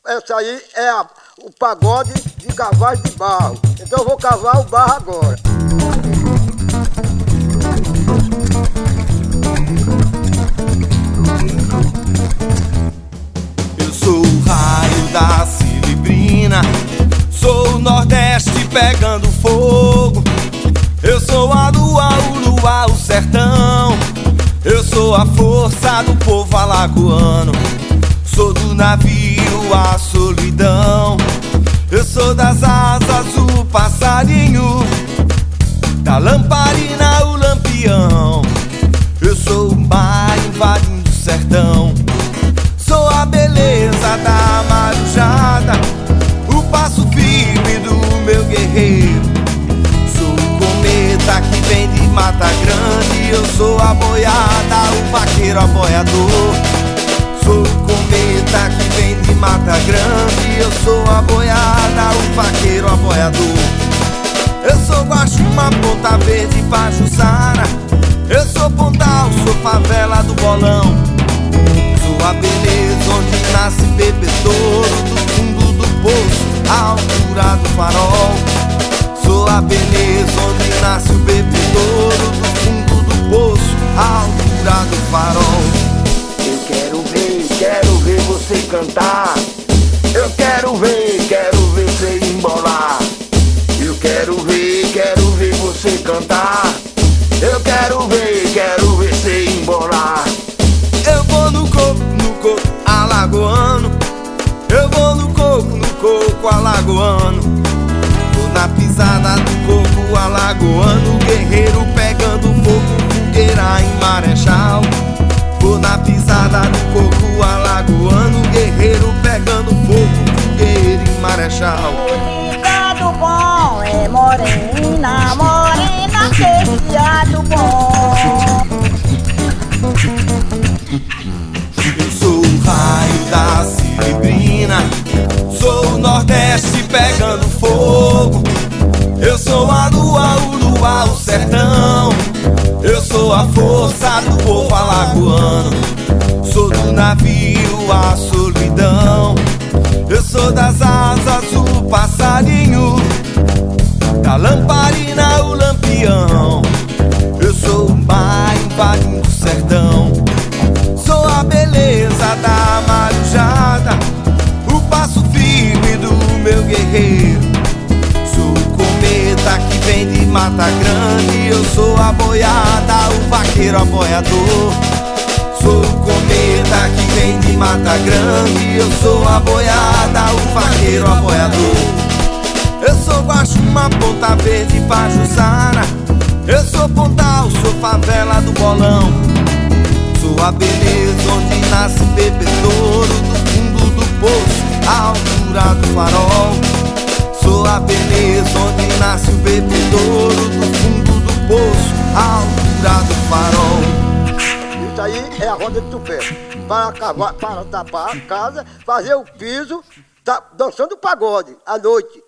essa aí é o pagode de cavalo de barro. Então eu vou cavar o barro agora. Eu sou o raio da Cilibrina, sou o Nordeste pegando fogo. Eu sou a lua, o luar, o sertão. Eu sou a força do povo alagoano. Sou do navio a solidão. Eu sou das asas o passarinho, da lamparina o lampião. Eu sou o mar invadindo o sertão. Sou a beleza da marujada, o passo firme do meu guerreiro. Sou o cometa que vem de Mata Grande. Eu sou a boiada, o vaqueiro, a boiador. Sou o cometa que vem de Mata Grande. Eu sou a boiada, o vaqueiro, a boiador. Eu sou Guaxuma, Ponta Verde, Pajuçara. Eu sou Pontal, sou favela do Bolão. Sou a beleza onde nasce bebedouro, do fundo do poço, à altura do farol. Sou a beleza onde nasce o bebedouro, do fundo do poço, à altura do farol. Eu quero ver você cantar. Eu quero ver você embolar. Eu quero ver você cantar. Eu quero ver você embolar. Eu vou no coco alagoano. Eu vou no coco alagoano. Vou na pisada do coco alagoano. Guerreiro pegando fogo, fogueira em Marechal. Vou na pisada do coco alagoano. Guerreiro pegando fogo, fogueira em Marechal. O gado bom é morena, morena que gado bom. Eu sou o raio da Cilibrina, sou o Nordeste pegando fogo. Eu sou a lua, o luar, o sertão. Eu sou a força do povo alagoano. Sou do navio a solidão. Eu sou das asas o passarinho, da lamparina o lampião. Eu sou o mar invadindo o sertão. Sou a beleza da marujada, o passo firme do meu guerreiro. Sou o cometa que vem de Mata Grande. Eu sou a boiada, o vaqueiro, a boiador. Sou o cometa que vem de Mata Grande. Eu sou a boiada, o vaqueiro, a boiador. Eu sou Guaxuma, Ponta Verde, Pajuçara. Eu sou Pontal, sou favela do Bolão. Sou a beleza onde nasce bebedouro, do fundo do poço, à altura do farol. Sou a beleza onde nasce o bebedouro, do fundo do poço, à altura do farol. Isso aí é a roda de tupé. Para cavar, para tapar a casa, fazer o piso, tá dançando pagode à noite.